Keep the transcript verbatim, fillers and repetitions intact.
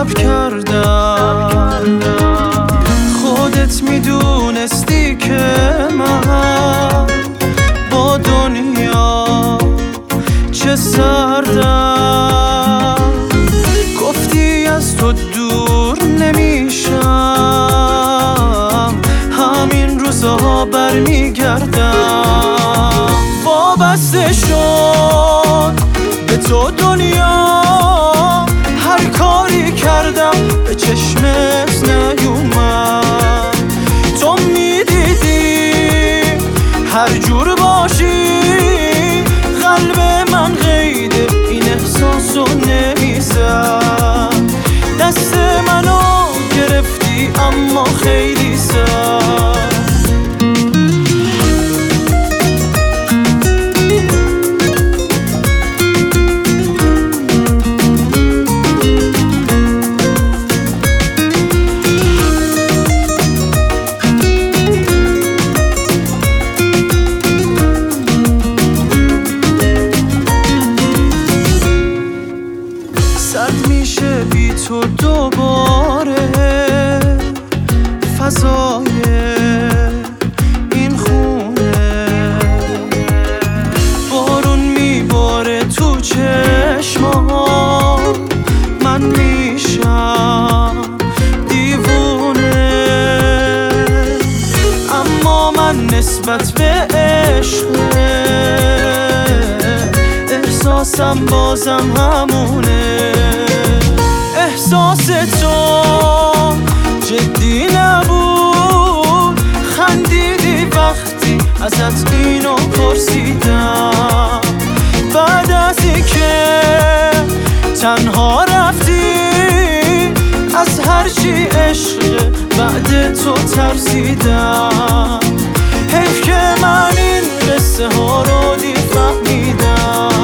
صبر کردم. خودت میدونستی که من با دنیا چه سردم. گفتی از تو دور نمیشم، همین روزها برمیگردم. وابسته شد به تو دنیا، هر کاری کردم به چشمت نیومد. تو میدیدی هر جور باشی، قلب من قید این احساسو نمیزد. دست منو گرفتی اما خیلی سر. سرد میشه بی تو دوباره فضای این خونه. بارون میباره تو چشمام، من میشم دیوونه. اما من نسبت به عشق احساسم بازم همونه. احساس تو جدی نبود، خندیدی وقتی ازت اینو پرسیدم. بعد از اینکه تنها رفتی، از هرچی عشق بعد تو ترسیدم. حیف که من این قصه ها رو دی فهمیدم.